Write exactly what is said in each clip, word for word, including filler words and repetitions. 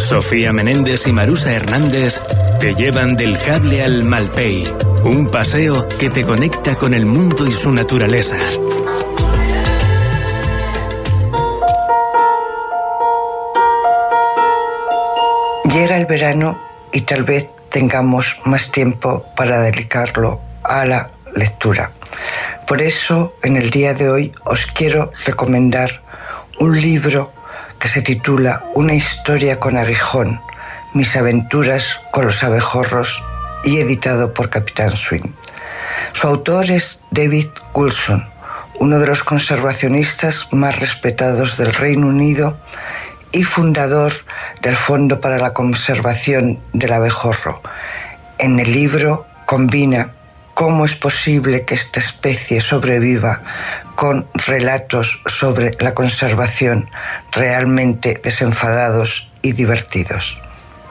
Sofía Menéndez y Marusa Hernández te llevan del Jable al Malpey, un paseo que te conecta con el mundo y su naturaleza. Llega el verano y tal vez tengamos más tiempo para dedicarlo a la lectura. Por eso, en el día de hoy os quiero recomendar un libro que se titula Una historia con aguijón, mis aventuras con los abejorros, y editado por Capitán Swing. Su autor es David Wilson, uno de los conservacionistas más respetados del Reino Unido y fundador del Fondo para la Conservación del Abejorro. En el libro combina cómo es posible que esta especie sobreviva con relatos sobre la conservación realmente desenfadados y divertidos.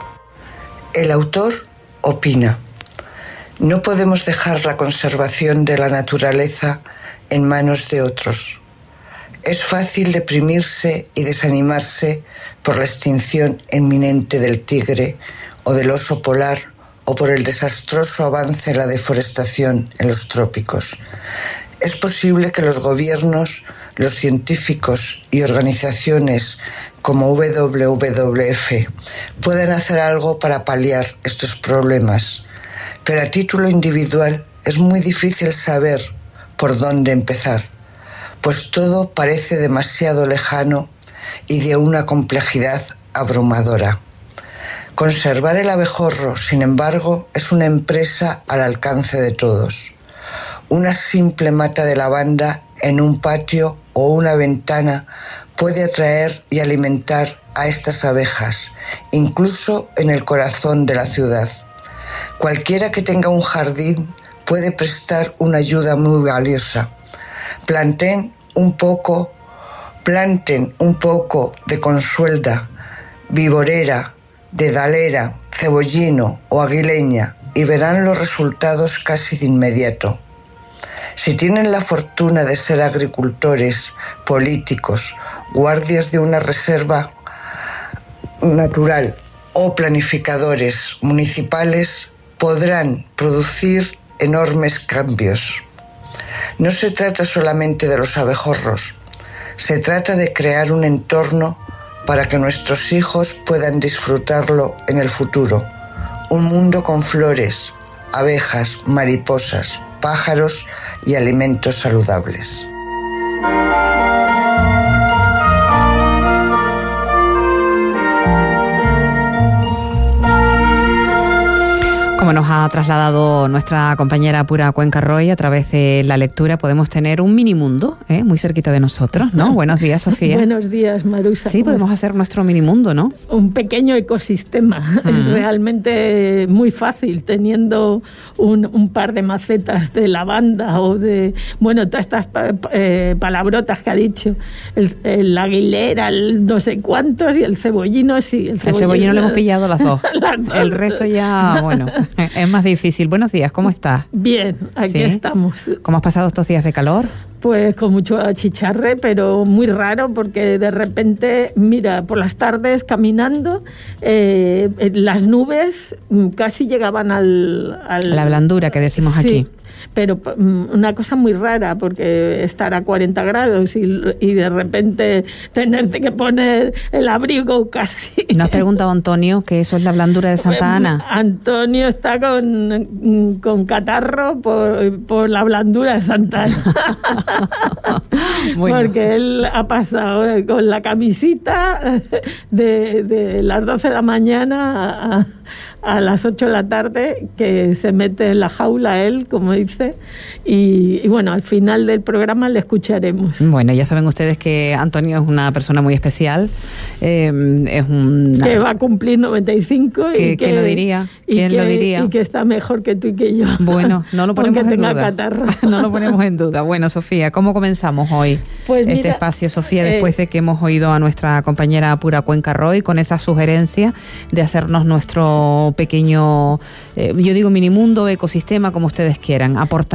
El autor opina: no podemos dejar la conservación de la naturaleza en manos de otros. Es fácil deprimirse y desanimarse por la extinción inminente del tigre o del oso polar, o por el desastroso avance en la deforestación en los trópicos. Es posible que los gobiernos, los científicos y organizaciones como W W F puedan hacer algo para paliar estos problemas, pero a título individual es muy difícil saber por dónde empezar, pues todo parece demasiado lejano y de una complejidad abrumadora. Conservar el abejorro, sin embargo, es una empresa al alcance de todos. Una simple mata de lavanda en un patio o una ventana puede atraer y alimentar a estas abejas, incluso en el corazón de la ciudad. Cualquiera que tenga un jardín puede prestar una ayuda muy valiosa. Planten un poco, planten un poco de consuelda, viborera, dedalera, cebollino o aguileña y verán los resultados casi de inmediato. Si tienen la fortuna de ser agricultores, políticos, guardias de una reserva natural o planificadores municipales, podrán producir enormes cambios. No se trata solamente de los abejorros, se trata de crear un entorno para que nuestros hijos puedan disfrutarlo en el futuro. Un mundo con flores, abejas, mariposas, pájaros y alimentos saludables. Como nos ha trasladado nuestra compañera Pura Cuenca Roy, a través de la lectura podemos tener un mini mundo, ¿eh? muy cerquita de nosotros, ¿no? Buenos días, Sofía. Buenos días, Marusa. Sí, podemos hacer nuestro mini mundo, ¿no? Un pequeño ecosistema. Uh-huh. Es realmente muy fácil, teniendo un, un par de macetas de lavanda o de, bueno, todas estas eh, palabrotas que ha dicho. El, el aguilera, el no sé cuántos, y el cebollino, sí. El cebollino, el cebollino lo hemos pillado las dos. las dos. El resto ya, bueno... Es más difícil. Buenos días, ¿cómo estás? Bien, aquí ¿Sí? estamos. ¿Cómo has pasado estos días de calor? Pues con mucho achicharre, pero muy raro, porque de repente, mira, por las tardes caminando, eh, las nubes casi llegaban al, al... la blandura que decimos sí. aquí. Pero una cosa muy rara, porque estar a cuarenta grados y, y de repente tenerte que poner el abrigo casi. ¿No has preguntado, Antonio, que eso es la blandura de Santa Ana? Antonio está con, con catarro por, por la blandura de Santa Ana. Bueno. Porque él ha pasado con la camisita de, de las doce de la mañana a, a las ocho de la tarde, que se mete en la jaula él, como dice, y, y bueno, al final del programa le escucharemos. Bueno, ya saben ustedes que Antonio es una persona muy especial, eh, es una... que va a cumplir noventa y cinco que, y que, ¿quién lo diría? ¿Quién que, lo diría? Y que está mejor que tú y que yo. Bueno, no lo ponemos en tenga duda. Catarro. No lo ponemos en duda. Bueno, Sofía, ¿cómo comenzamos hoy pues este mira, espacio, Sofía, eh, después de que hemos oído a nuestra compañera Pura Cuenca Roy con esa sugerencia de hacernos nuestro pequeño, eh, yo digo minimundo, ecosistema, como ustedes quieran, aportar?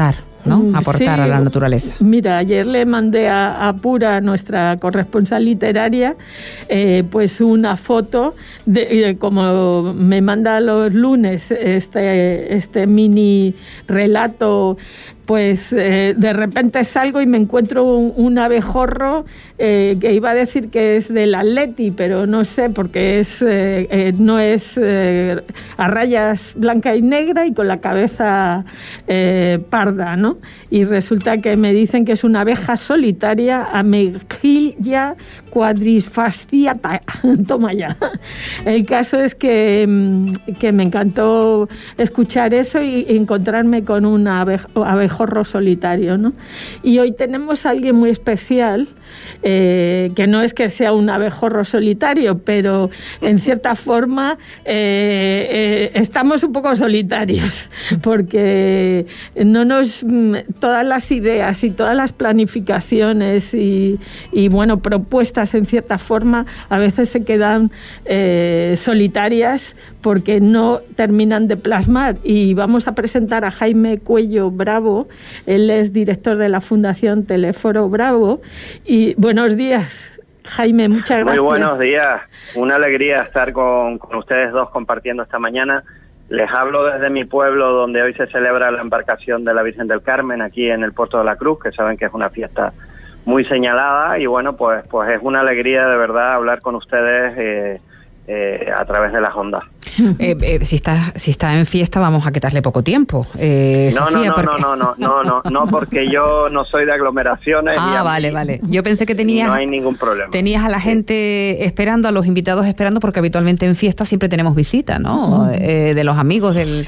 ¿no? Aportar sí, a la naturaleza. Mira, ayer le mandé a, a Pura, nuestra corresponsal literaria, eh, pues una foto de, de como me manda los lunes este, este mini relato. Pues eh, de repente salgo y me encuentro un, un abejorro eh, que iba a decir que es del Atleti, pero no sé, porque es eh, eh, no es eh, a rayas blanca y negra y con la cabeza eh, parda, ¿no? Y resulta que me dicen que es una abeja solitaria, Amegilla quadrifasciata. Toma ya. El caso es que, que me encantó escuchar eso y encontrarme con un abeja, abejorro solitario, ¿no? Y hoy tenemos a alguien muy especial, eh, que no es que sea un abejorro solitario, pero en cierta forma eh, eh, estamos un poco solitarios, porque no nos todas las ideas y todas las planificaciones y, y bueno, propuestas en cierta forma a veces se quedan eh, solitarias porque no terminan de plasmar. Y vamos a presentar a Jaime Cuello Bravo. Él es director de la Fundación Teleforo Bravo. Y buenos días, Jaime, muchas gracias. Muy buenos días, una alegría estar con, con ustedes dos compartiendo esta mañana. Les hablo desde mi pueblo, donde hoy se celebra la embarcación de la Virgen del Carmen, aquí en el Puerto de la Cruz, que saben que es una fiesta muy señalada, y bueno, pues, pues es una alegría de verdad hablar con ustedes eh, eh, a través de las ondas. Eh, eh, si está si está en fiesta, vamos a quitarle poco tiempo. Eh, no, Sofía, no, no, porque... no, no, no, no, no, porque yo no soy de aglomeraciones. Ah, y vale, mí, vale. Yo pensé que tenías... No hay ningún problema. Tenías a la gente esperando, a los invitados esperando, porque habitualmente en fiesta siempre tenemos visita, ¿no? Uh-huh. Eh, de los amigos, del,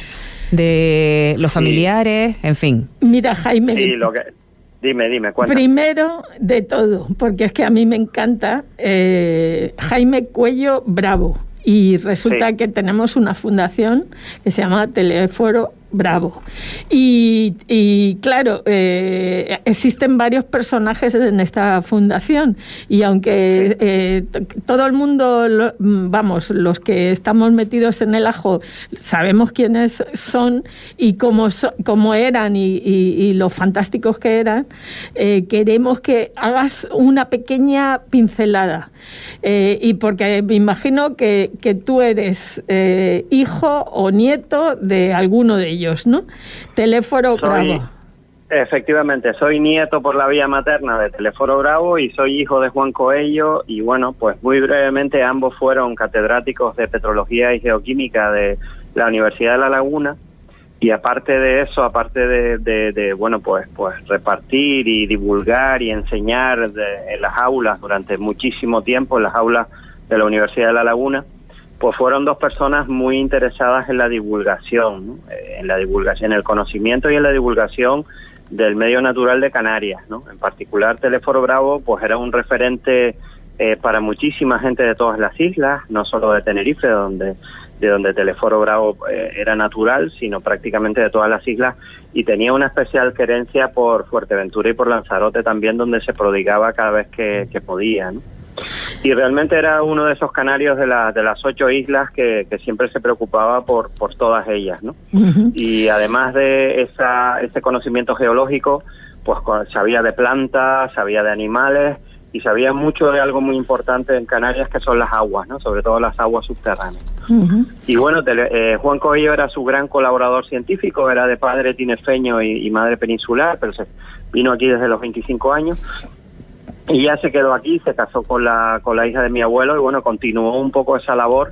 de los familiares, sí. En fin. Mira, Jaime... Sí, lo que... Dime, dime, cuéntame. Primero de todo, porque es que a mí me encanta, eh, Jaime Cuello Bravo. Y resulta sí. que tenemos una fundación que se llama Teleforo Bravo. Y, y claro, eh, existen varios personajes en esta fundación. Y aunque eh, t- todo el mundo, lo, vamos, los que estamos metidos en el ajo, sabemos quiénes son y cómo, so, cómo eran y, y, y lo fantásticos que eran, eh, queremos que hagas una pequeña pincelada. Eh, y porque me imagino que, que tú eres eh, hijo o nieto de alguno de ellos, ¿no? Teleforo soy, Bravo. Efectivamente, soy nieto por la vía materna de Teleforo Bravo y soy hijo de Juan Coello, y bueno, pues muy brevemente ambos fueron catedráticos de Petrología y Geoquímica de la Universidad de La Laguna. Y aparte de eso, aparte de, de, de bueno, pues, pues repartir y divulgar y enseñar de, en las aulas durante muchísimo tiempo, en las aulas de la Universidad de La Laguna, pues fueron dos personas muy interesadas en la divulgación, ¿no? eh, en la divulgación, en el conocimiento y en la divulgación del medio natural de Canarias, ¿no? En particular, Teleforo Bravo, pues era un referente eh, para muchísima gente de todas las islas, no solo de Tenerife, donde de donde Teleforo Bravo eh, era natural, sino prácticamente de todas las islas, y tenía una especial querencia por Fuerteventura y por Lanzarote también, donde se prodigaba cada vez que, que podía, ¿no? Y realmente era uno de esos canarios de, la, de las ocho islas que, que siempre se preocupaba por, por todas ellas, ¿no? Uh-huh. Y además de esa, ese conocimiento geológico, pues sabía de plantas, sabía de animales, y sabía mucho de algo muy importante en Canarias, que son las aguas, ¿no? Sobre todo las aguas subterráneas. Uh-huh. Y bueno, tele, eh, Juan Coello era su gran colaborador científico, era de padre tinerfeño y, y madre peninsular, pero se vino aquí desde los veinticinco años, y ya se quedó aquí, se casó con la, con la hija de mi abuelo, y bueno, continuó un poco esa labor,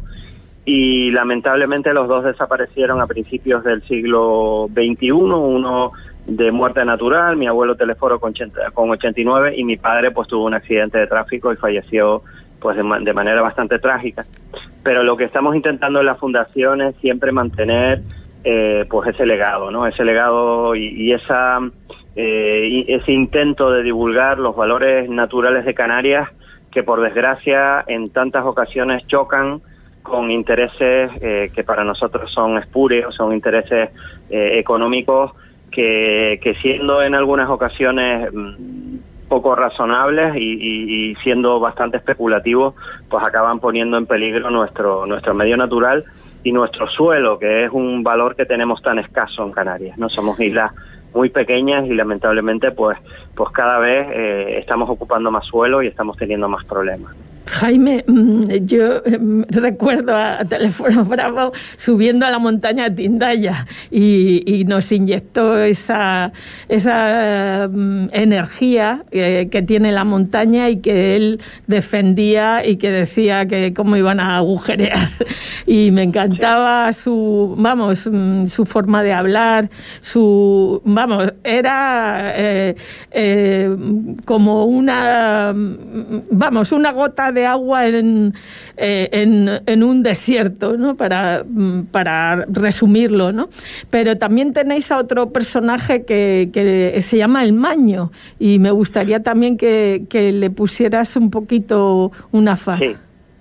y lamentablemente los dos desaparecieron a principios del siglo veintiuno, uno de muerte natural, mi abuelo Teleforo con, con ochenta y nueve, y mi padre pues tuvo un accidente de tráfico y falleció pues de, de manera bastante trágica. Pero lo que estamos intentando en la fundación es siempre mantener eh, pues ese legado, ¿no? Ese legado y, y esa eh, y ese intento de divulgar los valores naturales de Canarias, que por desgracia en tantas ocasiones chocan con intereses eh, que para nosotros son espurios, son intereses eh, económicos, Que, que siendo en algunas ocasiones mmm, poco razonables y, y, y siendo bastante especulativos, pues acaban poniendo en peligro nuestro nuestro medio natural y nuestro suelo, que es un valor que tenemos tan escaso en Canarias, ¿no? Somos islas muy pequeñas y lamentablemente pues, pues cada vez eh, estamos ocupando más suelo y estamos teniendo más problemas. Jaime, yo recuerdo a Teléfono Bravo subiendo a la montaña de Tindaya y, y nos inyectó esa, esa energía que, que tiene la montaña y que él defendía y que decía que cómo iban a agujerear. Y me encantaba su, vamos, su forma de hablar, su, vamos, era eh, eh, como una, vamos, una gota de agua en, eh, en, en un desierto, ¿no? Para, para resumirlo, ¿no? Pero también tenéis a otro personaje que, que se llama El Maño y me gustaría también que, que le pusieras un poquito una faz. Sí.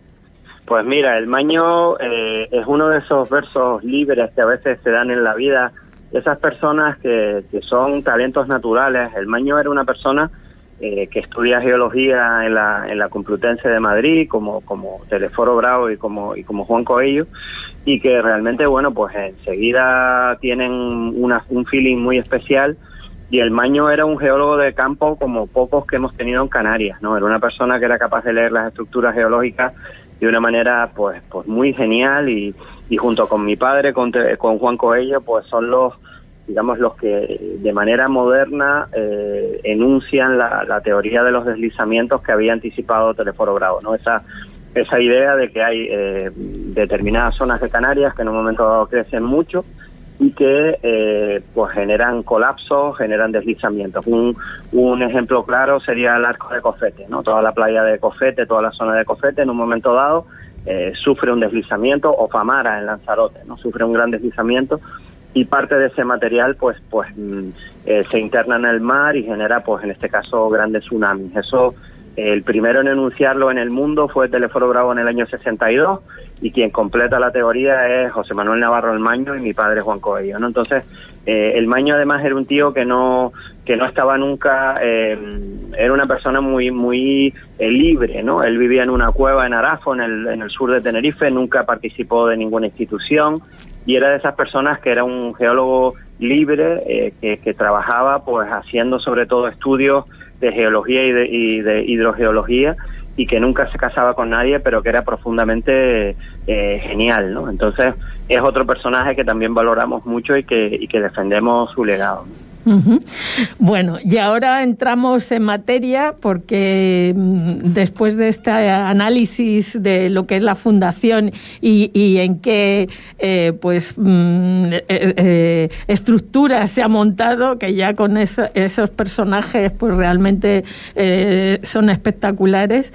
Pues mira, El Maño eh, es uno de esos versos libres que a veces se dan en la vida, esas personas que, que son talentos naturales. El Maño era una persona Eh, que estudia geología en la, en la Complutense de Madrid, como, como Telesforo Bravo y como, y como Juan Coello, y que realmente, bueno, pues enseguida tienen una, un feeling muy especial, y El Maño era un geólogo de campo como pocos que hemos tenido en Canarias, ¿no? Era una persona que era capaz de leer las estructuras geológicas de una manera, pues, pues muy genial, y, y junto con mi padre, con, con Juan Coello, pues son los digamos, los que de manera moderna eh, enuncian la, la teoría de los deslizamientos que había anticipado Telesforo Bravo, ¿no? Esa, esa idea de que hay eh, determinadas zonas de Canarias que en un momento dado crecen mucho y que eh, pues generan colapsos, generan deslizamientos. Un, un ejemplo claro sería el arco de Cofete, ¿no? Toda la playa de Cofete, toda la zona de Cofete, en un momento dado eh, sufre un deslizamiento, o Famara en Lanzarote, ¿no? Sufre un gran deslizamiento, y parte de ese material pues pues eh, se interna en el mar y genera, pues en este caso, grandes tsunamis. Eso, eh, el primero en enunciarlo en el mundo fue Telesforo Bravo en el año sesenta y dos, y quien completa la teoría es José Manuel Navarro El Maño y mi padre Juan Coello, ¿no? Entonces, eh, El Maño además era un tío que no que no estaba nunca, eh, era una persona muy muy eh, libre, ¿no? Él vivía en una cueva en Arafo, en el, en el sur de Tenerife, nunca participó de ninguna institución, y era de esas personas que era un geólogo libre, eh, que, que trabajaba pues haciendo sobre todo estudios de geología y de, y de hidrogeología, y que nunca se casaba con nadie, pero que era profundamente eh, genial, ¿no? Entonces es otro personaje que también valoramos mucho y que, y que defendemos su legado, ¿no? Uh-huh. Bueno, y ahora entramos en materia porque mm, después de este análisis de lo que es la fundación y, y en qué eh, pues mm, eh, eh, estructura se ha montado, que ya con esa, esos personajes pues realmente eh, son espectaculares,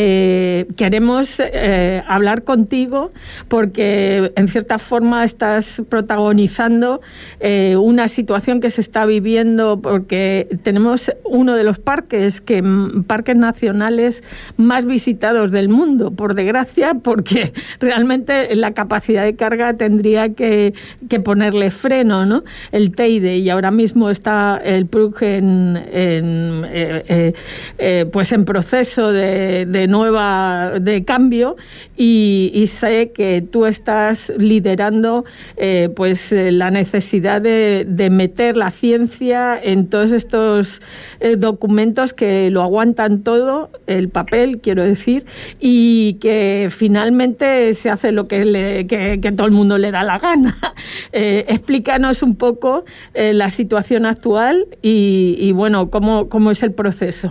eh, queremos eh, hablar contigo porque en cierta forma estás protagonizando eh, una situación que se está viviendo, porque tenemos uno de los parques que parques nacionales más visitados del mundo, por desgracia, porque realmente la capacidad de carga tendría que, que ponerle freno, ¿no? El Teide, y ahora mismo está el P R U C en, en eh, eh, eh, pues en proceso de, de nueva de cambio, y, y sé que tú estás liderando eh, pues la necesidad de, de meter la ciencia en todos estos eh, documentos que lo aguantan todo, el papel, quiero decir, y que finalmente se hace lo que, le, que, que todo el mundo le da la gana. Eh, explícanos un poco eh, la situación actual y, y bueno, cómo, cómo es el proceso.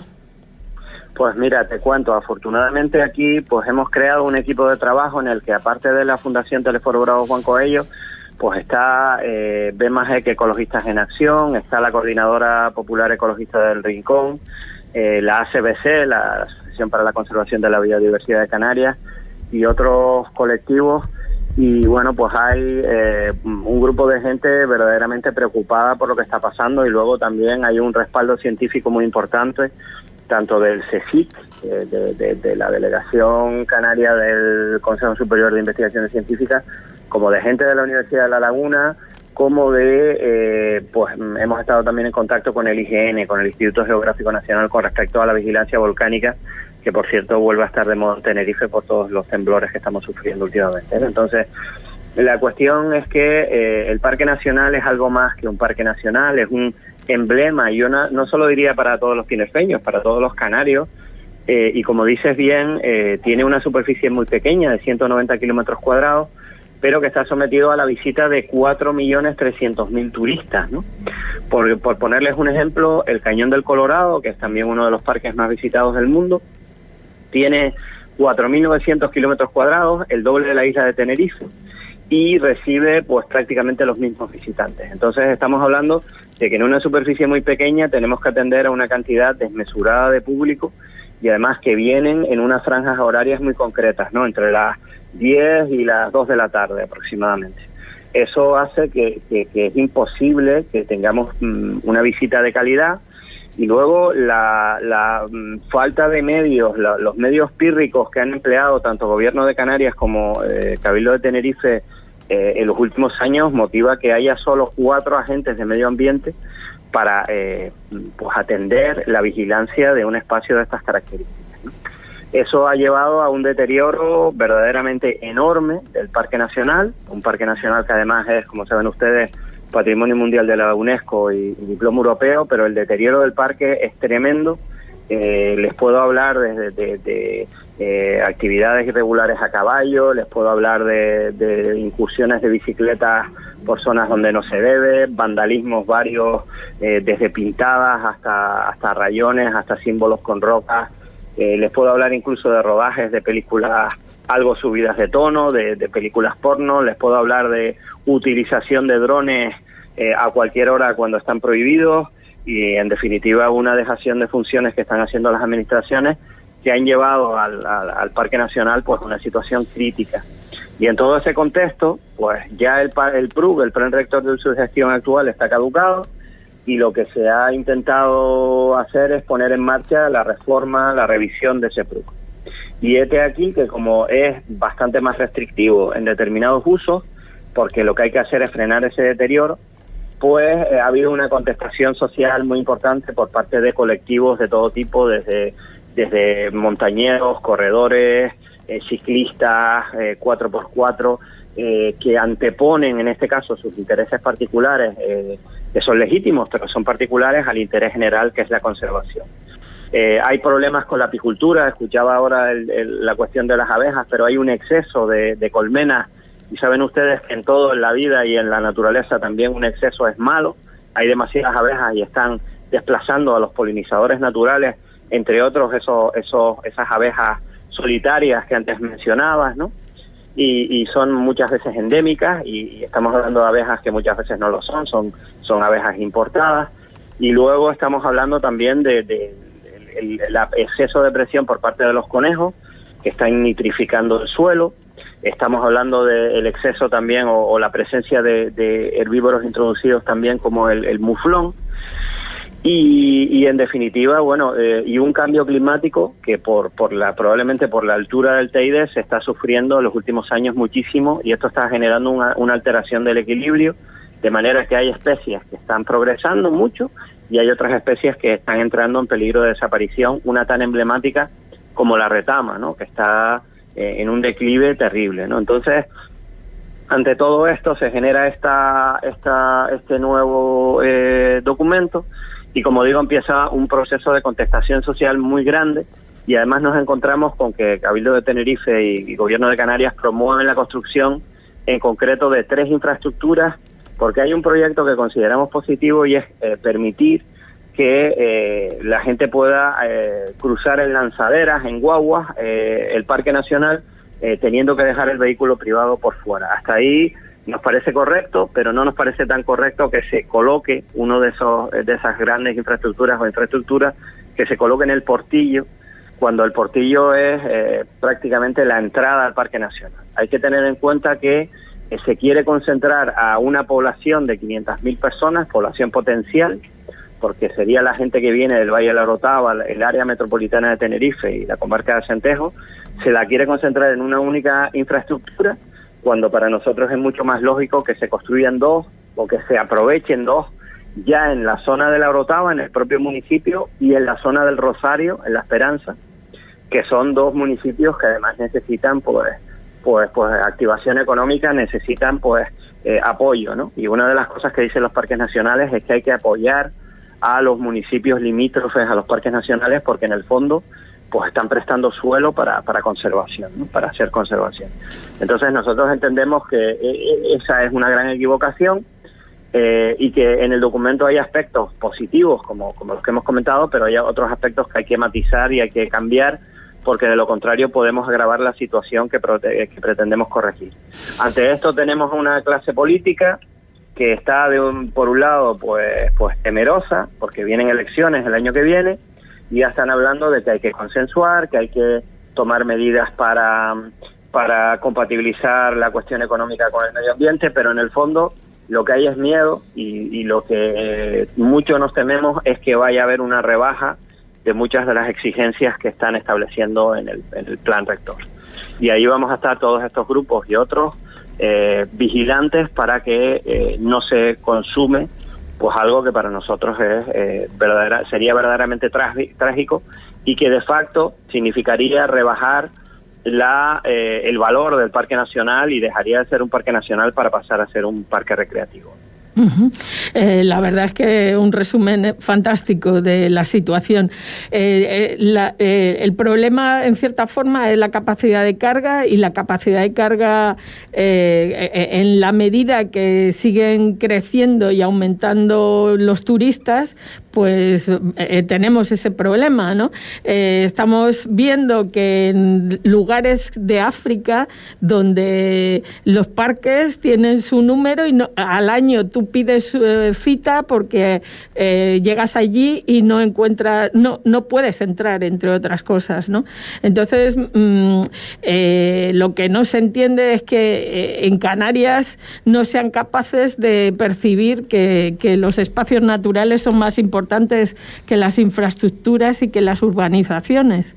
Pues mira, te cuento, afortunadamente aquí pues hemos creado un equipo de trabajo en el que, aparte de la Fundación Telesforo Bravo Juan Coello, pues está eh, B más E que Ecologistas en Acción, está la Coordinadora Popular Ecologista del Rincón, eh, la A C B C, la Asociación para la Conservación de la Biodiversidad de Canarias, y otros colectivos. Y bueno, pues hay eh, un grupo de gente verdaderamente preocupada por lo que está pasando, y luego también hay un respaldo científico muy importante, tanto del CSIC, eh, de, de, de la Delegación Canaria del Consejo Superior de Investigaciones Científicas, como de gente de la Universidad de La Laguna, como de, eh, pues hemos estado también en contacto con el I G N, con el Instituto Geográfico Nacional, con respecto a la vigilancia volcánica, que por cierto vuelve a estar de moda en Tenerife por todos los temblores que estamos sufriendo últimamente, ¿no? Entonces, la cuestión es que eh, el Parque Nacional es algo más que un parque nacional, es un emblema, y yo no, no solo diría para todos los tinerfeños, para todos los canarios, eh, y como dices bien, eh, tiene una superficie muy pequeña, de ciento noventa kilómetros cuadrados, pero que está sometido a la visita de cuatro millones trescientos mil turistas, ¿no? Por, por ponerles un ejemplo, el Cañón del Colorado, que es también uno de los parques más visitados del mundo, tiene cuatro mil novecientos kilómetros cuadrados, el doble de la isla de Tenerife, y recibe pues prácticamente los mismos visitantes. Entonces estamos hablando de que en una superficie muy pequeña tenemos que atender a una cantidad desmesurada de público, y además que vienen en unas franjas horarias muy concretas, ¿no? Entre las diez y las dos de la tarde aproximadamente. Eso hace que, que, que es imposible que tengamos mmm, una visita de calidad, y luego la, la mmm, falta de medios, la, los medios pírricos que han empleado tanto Gobierno de Canarias como eh, Cabildo de Tenerife eh, en los últimos años motiva que haya solo cuatro agentes de medio ambiente para eh, pues atender la vigilancia de un espacio de estas características, ¿no? Eso ha llevado a un deterioro verdaderamente enorme del Parque Nacional, un Parque Nacional que además es, como saben ustedes, Patrimonio Mundial de la UNESCO y, y diploma europeo, pero el deterioro del parque es tremendo. Eh, les puedo hablar desde de, de, de, eh, actividades irregulares a caballo, les puedo hablar de, de incursiones de bicicletas por zonas donde no se debe, vandalismos varios, eh, desde pintadas hasta, hasta rayones, hasta símbolos con rocas. Eh, les puedo hablar incluso de rodajes de películas algo subidas de tono, de, de películas porno. Les puedo hablar de utilización de drones eh, a cualquier hora cuando están prohibidos, y en definitiva una dejación de funciones que están haciendo las administraciones que han llevado al, al, al Parque Nacional pues una situación crítica. Y en todo ese contexto, pues ya el, el P R U C, el Plan Rector de Uso y Gestión actual, está caducado, y lo que se ha intentado hacer es poner en marcha la reforma, la revisión de ese P R U C. Y este aquí, que como es bastante más restrictivo en determinados usos, porque lo que hay que hacer es frenar ese deterioro, pues eh, ha habido una contestación social muy importante por parte de colectivos de todo tipo, desde, desde montañeros, corredores, eh, ciclistas, eh, cuatro por cuatro, eh, que anteponen en este caso sus intereses particulares, eh, que son legítimos, pero son particulares, al interés general, que es la conservación. Eh, hay problemas con la apicultura, escuchaba ahora el, el, la cuestión de las abejas, pero hay un exceso de, de colmenas, y saben ustedes que en todo, en la vida y en la naturaleza también un exceso es malo. Hay demasiadas abejas y están desplazando a los polinizadores naturales, entre otros esos, esos, esas abejas solitarias que antes mencionabas, ¿no? Y, y son muchas veces endémicas, y, y estamos hablando de abejas que muchas veces no lo son, son, son abejas importadas. Y luego estamos hablando también de, de, de el, el exceso de presión por parte de los conejos, que están nitrificando el suelo. Estamos hablando del exceso también, o, o la presencia de, de herbívoros introducidos también, como el, el muflón. Y, y en definitiva, bueno, eh, y un cambio climático que por, por la, probablemente por la altura del Teide se está sufriendo en los últimos años muchísimo, y esto está generando una, una alteración del equilibrio, de manera que hay especies que están progresando mucho y hay otras especies que están entrando en peligro de desaparición, una tan emblemática como la retama, ¿no?, que está eh, en un declive terrible, ¿no? Entonces, ante todo esto se genera esta, esta, este nuevo eh, documento, y como digo, empieza un proceso de contestación social muy grande, y además nos encontramos con que Cabildo de Tenerife y, y Gobierno de Canarias promueven la construcción en concreto de tres infraestructuras, porque hay un proyecto que consideramos positivo, y es eh, permitir que eh, la gente pueda eh, cruzar en lanzaderas, en guaguas, eh, el Parque Nacional, eh, teniendo que dejar el vehículo privado por fuera. Hasta ahí nos parece correcto, pero no nos parece tan correcto que se coloque uno de esos de esas grandes infraestructuras o infraestructuras, que se coloque en el portillo, cuando el portillo es eh, prácticamente la entrada al Parque Nacional. Hay que tener en cuenta que eh, se quiere concentrar a una población de quinientas mil personas, población potencial, porque sería la gente que viene del Valle de la Orotava, el área metropolitana de Tenerife y la comarca de Acentejo. Se la quiere concentrar en una única infraestructura, cuando para nosotros es mucho más lógico que se construyan dos, o que se aprovechen dos, ya en la zona de la Orotava, en el propio municipio, y en la zona del Rosario, en La Esperanza, que son dos municipios que además necesitan pues pues pues activación económica, necesitan pues eh, apoyo, ¿no? Y una de las cosas que dicen los parques nacionales es que hay que apoyar a los municipios limítrofes a los parques nacionales, porque en el fondo pues están prestando suelo para, para conservación, ¿no? Para hacer conservación. Entonces nosotros entendemos que esa es una gran equivocación, eh, y que en el documento hay aspectos positivos como, como los que hemos comentado, pero hay otros aspectos que hay que matizar y hay que cambiar, porque de lo contrario podemos agravar la situación que, prote- que pretendemos corregir. Ante esto tenemos una clase política que está de un, por un lado pues, pues temerosa, porque vienen elecciones el año que viene, y ya están hablando de que hay que consensuar, que hay que tomar medidas para, para compatibilizar la cuestión económica con el medio ambiente, pero en el fondo lo que hay es miedo, y, y lo que eh, mucho nos tememos es que vaya a haber una rebaja de muchas de las exigencias que están estableciendo en el, en el plan rector. Y ahí vamos a estar todos estos grupos y otros eh, vigilantes para que eh, no se consume pues algo que para nosotros es eh, verdadera, sería verdaderamente trágico, y que de facto significaría rebajar la, eh, el valor del parque nacional, y dejaría de ser un parque nacional para pasar a ser un parque recreativo. Uh-huh. Eh, la verdad es que un resumen fantástico de la situación. Eh, eh, la, eh, el problema, en cierta forma, es la capacidad de carga, y la capacidad de carga, eh, en la medida que siguen creciendo y aumentando los turistas, pues eh, tenemos ese problema, ¿no? Eh, estamos viendo que en lugares de África donde los parques tienen su número, y no, al año tú pides eh, cita porque eh, llegas allí y no encuentras, no, no puedes entrar, entre otras cosas, ¿no? Entonces, mmm, eh, lo que no se entiende es que eh, en Canarias no sean capaces de percibir que, que los espacios naturales son más importantes que las infraestructuras y que las urbanizaciones.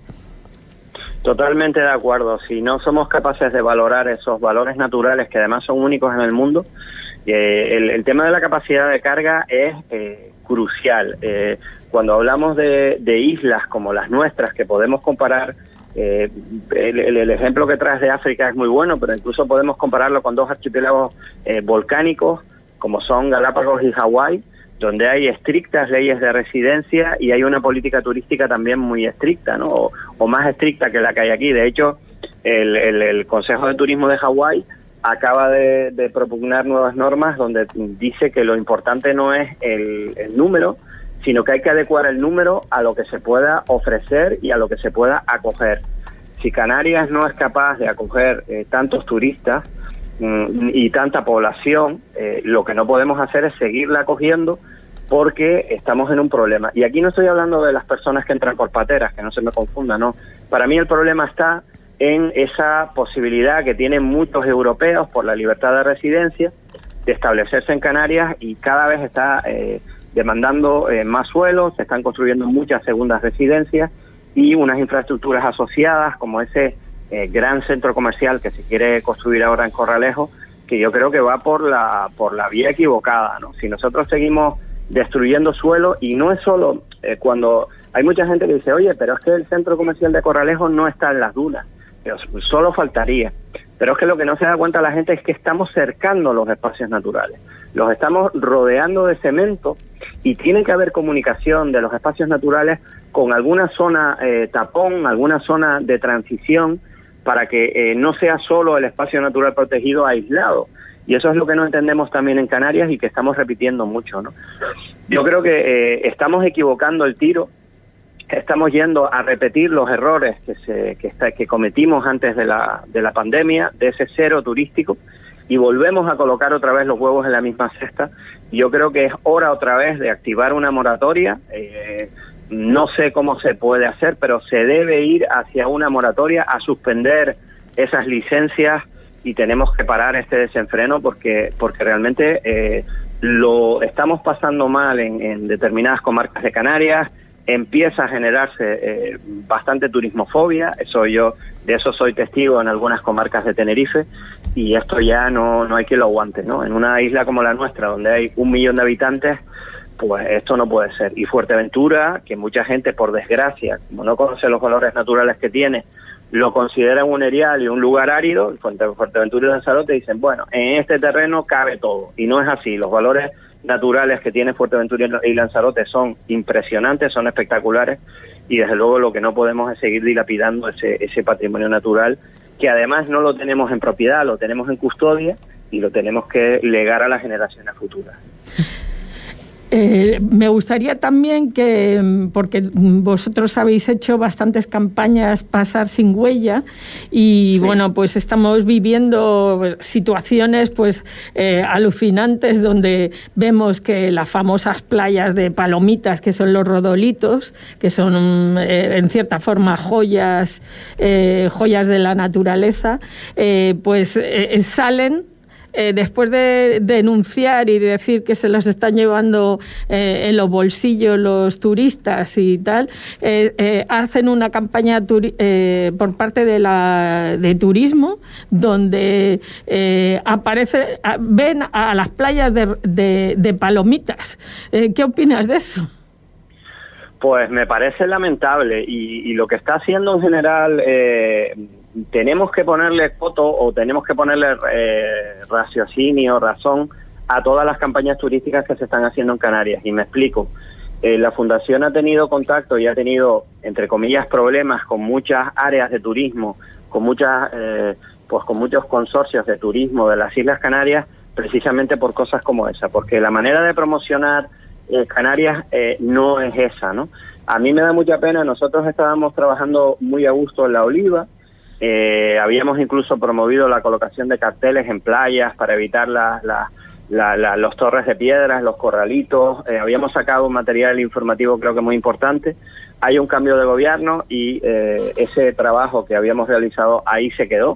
Totalmente de acuerdo. Si no somos capaces de valorar esos valores naturales, que además son únicos en el mundo, eh, el, el tema de la capacidad de carga es eh, crucial. Eh, cuando hablamos de, de islas como las nuestras, que podemos comparar, eh, el, el, el ejemplo que traes de África es muy bueno, pero incluso podemos compararlo con dos archipiélagos eh, volcánicos, como son Galápagos y Hawái, donde hay estrictas leyes de residencia y hay una política turística también muy estricta, ¿no? O, o más estricta que la que hay aquí. De hecho, el, el, el Consejo de Turismo de Hawái acaba de, de propugnar nuevas normas donde dice que lo importante no es el, el número, sino que hay que adecuar el número a lo que se pueda ofrecer y a lo que se pueda acoger. Si Canarias no es capaz de acoger eh, tantos turistas y tanta población, eh, lo que no podemos hacer es seguirla acogiendo, porque estamos en un problema. Y aquí no estoy hablando de las personas que entran por pateras, que no se me confunda, no. Para mí el problema está en esa posibilidad que tienen muchos europeos por la libertad de residencia de establecerse en Canarias, y cada vez está eh, demandando eh, más suelo, se están construyendo muchas segundas residencias y unas infraestructuras asociadas, como ese Eh, gran centro comercial que se quiere construir ahora en Corralejo, que yo creo que va por la por la vía equivocada, ¿no? Si nosotros seguimos destruyendo suelo, y no es solo eh, cuando hay mucha gente que dice, oye, pero es que el centro comercial de Corralejo no está en las dunas, pero solo faltaría. Pero es que lo que no se da cuenta la gente es que estamos cercando los espacios naturales, los estamos rodeando de cemento, y tiene que haber comunicación de los espacios naturales con alguna zona eh, tapón, alguna zona de transición, para que eh, no sea solo el espacio natural protegido aislado. Y eso es lo que no entendemos también en Canarias y que estamos repitiendo mucho, ¿no? Yo creo que eh, estamos equivocando el tiro, estamos yendo a repetir los errores que, se, que, está, que cometimos antes de la, de la pandemia, de ese cero turístico, y volvemos a colocar otra vez los huevos en la misma cesta. Yo creo que es hora otra vez de activar una moratoria. Eh, No sé cómo se puede hacer, pero se debe ir hacia una moratoria, a suspender esas licencias, y tenemos que parar este desenfreno, porque, porque realmente eh, lo estamos pasando mal en, en determinadas comarcas de Canarias. Empieza a generarse eh, bastante turismofobia, eso yo, de eso soy testigo en algunas comarcas de Tenerife, y esto ya no, no hay quien lo aguante, ¿no? En una isla como la nuestra, donde hay un millón de habitantes, pues esto no puede ser. Y Fuerteventura, que mucha gente, por desgracia, como no conoce los valores naturales que tiene, lo considera un erial y un lugar árido. Fuerteventura y Lanzarote dicen, bueno, en este terreno cabe todo, y no es así. Los valores naturales que tiene Fuerteventura y Lanzarote son impresionantes, son espectaculares, y desde luego lo que no podemos es seguir dilapidando ese, ese patrimonio natural, que además no lo tenemos en propiedad, lo tenemos en custodia y lo tenemos que legar a las generaciones futuras. Eh, me gustaría también que, porque vosotros habéis hecho bastantes campañas Pasar sin huella y sí. bueno, pues estamos viviendo situaciones pues eh, alucinantes donde vemos que las famosas playas de palomitas, que son los rodolitos, que son eh, en cierta forma joyas, eh, joyas de la naturaleza, eh, pues eh, salen Eh, después de denunciar y de decir que se los están llevando eh, en los bolsillos los turistas y tal, eh, eh, hacen una campaña turi- eh, por parte de la de turismo donde eh, aparece, a, ven a las playas de, de, de palomitas. Eh, ¿Qué opinas de eso? Pues me parece lamentable y, y lo que está haciendo en general... Eh, tenemos que ponerle coto o tenemos que ponerle eh, raciocinio, razón a todas las campañas turísticas que se están haciendo en Canarias. Y me explico. Eh, la Fundación ha tenido contacto y ha tenido, entre comillas, problemas con muchas áreas de turismo, con muchas, eh, pues con muchos consorcios de turismo de las Islas Canarias, precisamente por cosas como esa, porque la manera de promocionar eh, Canarias eh, no es esa, ¿no? A mí me da mucha pena. Nosotros estábamos trabajando muy a gusto en La Oliva. Eh, habíamos incluso promovido la colocación de carteles en playas para evitar la, la, la, la, los torres de piedras, los corralitos. Eh, habíamos sacado un material informativo creo que muy importante. Hay un cambio de gobierno y eh, ese trabajo que habíamos realizado ahí se quedó.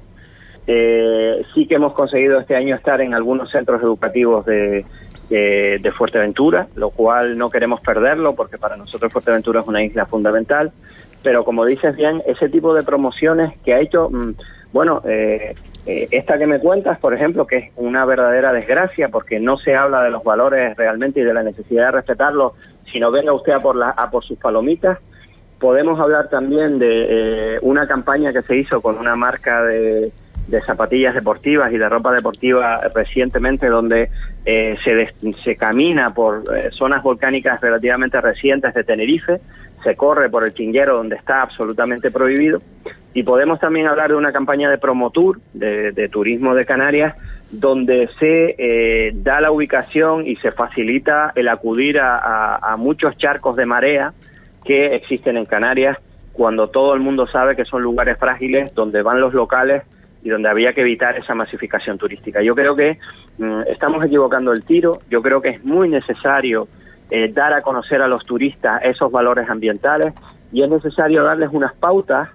Eh, sí que hemos conseguido este año estar en algunos centros educativos de, de, de Fuerteventura, lo cual no queremos perderlo porque para nosotros Fuerteventura es una isla fundamental. Pero como dices bien, ese tipo de promociones que ha hecho, mmm, bueno, eh, eh, esta que me cuentas, por ejemplo, que es una verdadera desgracia porque no se habla de los valores realmente y de la necesidad de respetarlos, sino venga usted a por, la, a por sus palomitas. Podemos hablar también de eh, una campaña que se hizo con una marca de, de zapatillas deportivas y de ropa deportiva recientemente, donde eh, se, des, se camina por eh, zonas volcánicas relativamente recientes de Tenerife, se corre por el Chinguero, donde está absolutamente prohibido, y podemos también hablar de una campaña de promotour, de, de turismo de Canarias, donde se eh, da la ubicación y se facilita el acudir a, a, a muchos charcos de marea que existen en Canarias, cuando todo el mundo sabe que son lugares frágiles, donde van los locales y donde había que evitar esa masificación turística. Yo creo que mmm, estamos equivocando el tiro. Yo creo que es muy necesario Eh, dar a conocer a los turistas esos valores ambientales y es necesario darles unas pautas,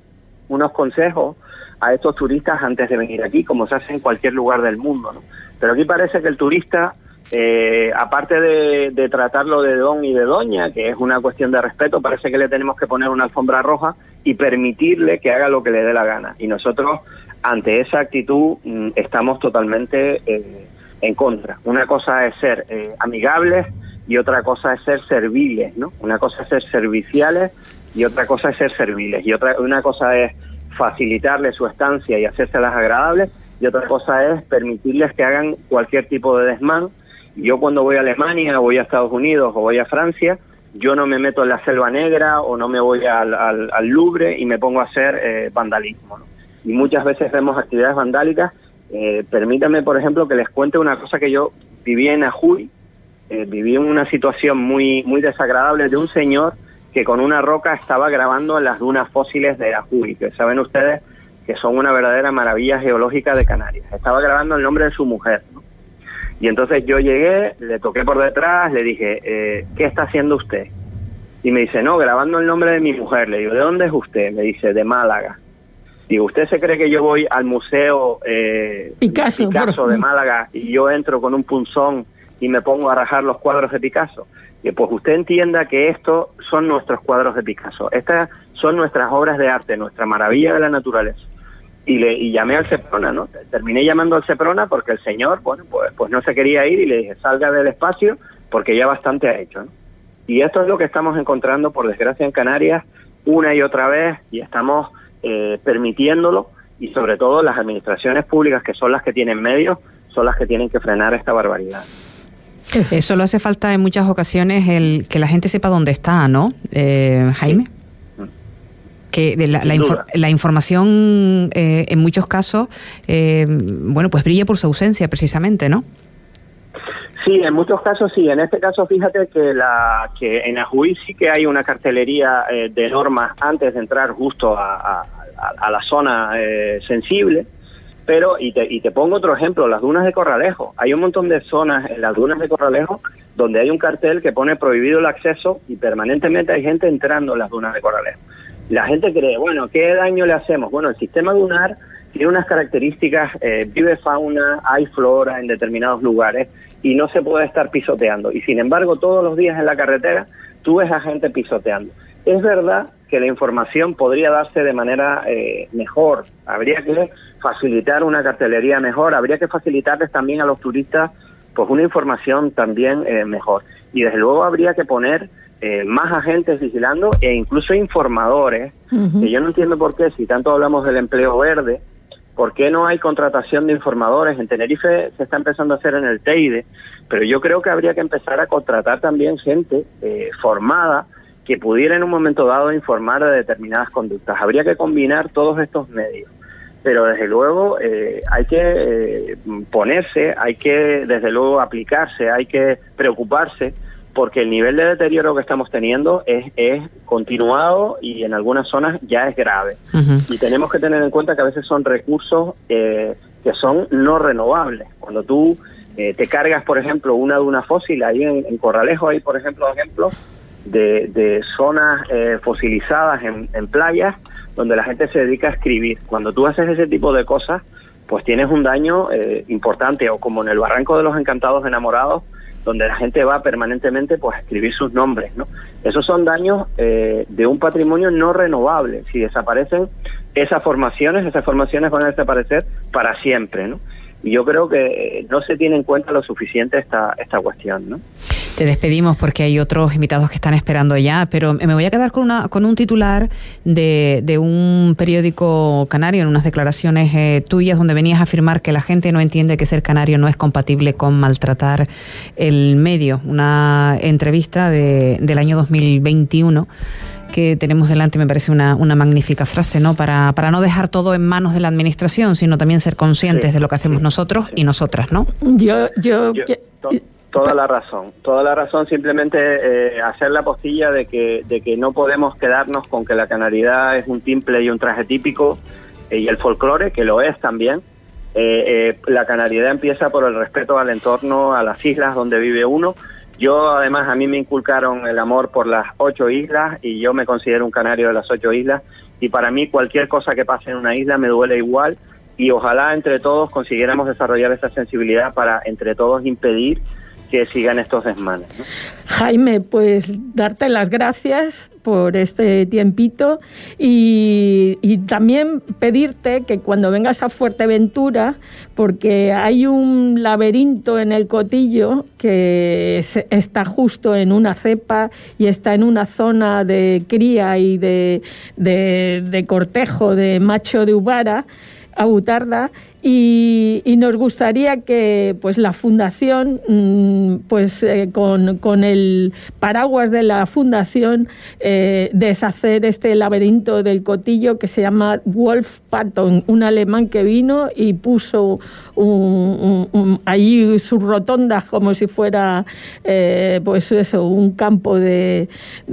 unos consejos a estos turistas antes de venir aquí, como se hace en cualquier lugar del mundo, ¿no? Pero aquí parece que el turista, eh, aparte de, de tratarlo de don y de doña, que es una cuestión de respeto, parece que le tenemos que poner una alfombra roja y permitirle que haga lo que le dé la gana. Y nosotros, ante esa actitud, mmm, estamos totalmente eh, en contra. Una cosa es ser eh, amigables y otra cosa es ser serviles, ¿no? Una cosa es ser serviciales y otra cosa es ser serviles. Y otra una cosa es facilitarles su estancia y hacérselas agradables, y otra cosa es permitirles que hagan cualquier tipo de desmán. Yo cuando voy a Alemania, voy a Estados Unidos o voy a Francia, yo no me meto en la Selva Negra o no me voy al, al, al Louvre y me pongo a hacer eh, vandalismo, ¿no? Y muchas veces vemos actividades vandálicas. Eh, permítanme, por ejemplo, que les cuente una cosa que yo viví en Ajuy. Eh, viví en una situación muy, muy desagradable de un señor que con una roca estaba grabando en las dunas fósiles de Ajuy, que saben ustedes que son una verdadera maravilla geológica de Canarias. Estaba grabando el nombre de su mujer, ¿no? Y entonces yo llegué, le toqué por detrás, le dije, eh, ¿qué está haciendo usted? Y me dice, no, grabando el nombre de mi mujer. Le digo, ¿de dónde es usted? Me dice, de Málaga. Digo, ¿usted se cree que yo voy al museo eh, Picasso, Picasso de Málaga y yo entro con un punzón y me pongo a rajar los cuadros de Picasso? Y pues usted entienda que estos son nuestros cuadros de Picasso, estas son nuestras obras de arte, nuestra maravilla de la naturaleza. Y, le, y llamé al Seprona, ¿no? Terminé llamando al Seprona porque el señor, bueno, pues, pues no se quería ir y le dije, salga del espacio porque ya bastante ha hecho, ¿no? Y esto es lo que estamos encontrando, por desgracia, en Canarias, una y otra vez, y estamos eh, permitiéndolo, y sobre todo las administraciones públicas, que son las que tienen medios, son las que tienen que frenar esta barbaridad. Eh, solo hace falta en muchas ocasiones el que la gente sepa dónde está, ¿no, eh, Jaime? Sí. Que de la, la, infor la información eh, en muchos casos, eh, bueno, pues brilla por su ausencia precisamente, ¿no? Sí, en muchos casos sí. En este caso, fíjate que la que en Ajuí sí que hay una cartelería eh, de normas antes de entrar justo a, a, a la zona eh, sensible. Pero, y te, y te pongo otro ejemplo, las dunas de Corralejo. Hay un montón de zonas en las dunas de Corralejo donde hay un cartel que pone prohibido el acceso y permanentemente hay gente entrando en las dunas de Corralejo. La gente cree, bueno, ¿qué daño le hacemos? Bueno, el sistema dunar tiene unas características, eh, vive fauna, hay flora en determinados lugares y no se puede estar pisoteando. Y sin embargo, todos los días en la carretera tú ves a gente pisoteando. Es verdad que la información podría darse de manera eh, mejor. Habría que facilitar una cartelería mejor, habría que facilitarles también a los turistas pues una información también eh, mejor. Y desde luego habría que poner eh, más agentes vigilando e incluso informadores, uh-huh. que yo no entiendo por qué, si tanto hablamos del empleo verde, ¿por qué no hay contratación de informadores? En Tenerife se está empezando a hacer en el Teide, pero yo creo que habría que empezar a contratar también gente eh, formada que pudiera en un momento dado informar de determinadas conductas. Habría que combinar todos estos medios, pero desde luego eh, hay que eh, ponerse, hay que desde luego aplicarse, hay que preocuparse, porque el nivel de deterioro que estamos teniendo es, es continuado y en algunas zonas ya es grave. Uh-huh. Y tenemos que tener en cuenta que a veces son recursos eh, que son no renovables. Cuando tú eh, te cargas, por ejemplo, una duna fósil, ahí en, en Corralejo hay, por ejemplo, ejemplos de, de zonas eh, fosilizadas en, en playas donde la gente se dedica a escribir. Cuando tú haces ese tipo de cosas, pues tienes un daño eh, importante, o como en el Barranco de los Encantados Enamorados, donde la gente va permanentemente pues a escribir sus nombres, ¿no? Esos son daños eh, de un patrimonio no renovable. Si desaparecen esas formaciones, esas formaciones van a desaparecer para siempre, ¿no? Y yo creo que no se tiene en cuenta lo suficiente esta, esta cuestión, ¿no? Te despedimos porque hay otros invitados que están esperando ya, pero me voy a quedar con una con un titular de, de un periódico canario en unas declaraciones eh, tuyas donde venías a afirmar que la gente no entiende que ser canario no es compatible con maltratar el medio. Una entrevista de, del año dos mil veintiuno que tenemos delante, me parece una, una magnífica frase, ¿no? Para, para no dejar todo en manos de la administración, sino también ser conscientes sí, de lo que hacemos sí, nosotros sí. y nosotras, ¿no? Yo, yo, yo to, toda la razón, toda la razón, simplemente eh, hacer la postilla de que, de que no podemos quedarnos con que la canaridad es un timple y un traje típico, eh, y el folclore, que lo es también. Eh, eh, la canariedad empieza por el respeto al entorno, a las islas donde vive uno. Yo, además, a mí me inculcaron el amor por las ocho islas y yo me considero un canario de las ocho islas, y para mí cualquier cosa que pase en una isla me duele igual, y ojalá entre todos consiguiéramos desarrollar esa sensibilidad para entre todos impedir que sigan estos desmanes, ¿no? Jaime, pues darte las gracias por este tiempito y, y también pedirte que cuando vengas a Fuerteventura, porque hay un laberinto en el Cotillo que es, está justo en una cepa y está en una zona de cría y de, de, de cortejo de macho de Uvara, abutarda, y, y nos gustaría que pues la fundación pues eh, con, con el paraguas de la fundación eh, deshacer este laberinto del Cotillo que se llama Wolf Patton, un alemán que vino y puso un, un, un, allí sus rotondas como si fuera eh, pues eso, un campo de,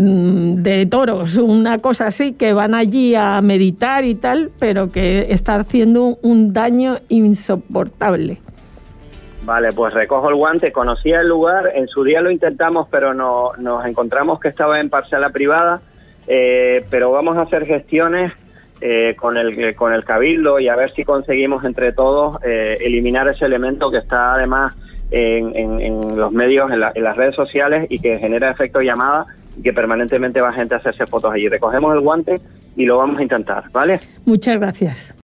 de toros, una cosa así, que van allí a meditar y tal, pero que está haciendo un daño insoportable. Vale, pues recojo el guante. Conocía el lugar, en su día lo intentamos, pero no, nos encontramos que estaba en parcela privada, eh, pero vamos a hacer gestiones eh, con el con el Cabildo y a ver si conseguimos entre todos eh, eliminar ese elemento que está además en, en, en los medios, en, la, en las redes sociales, y que genera efecto llamada y que permanentemente va gente a hacerse fotos allí. Recogemos el guante y lo vamos a intentar, ¿vale? Muchas gracias.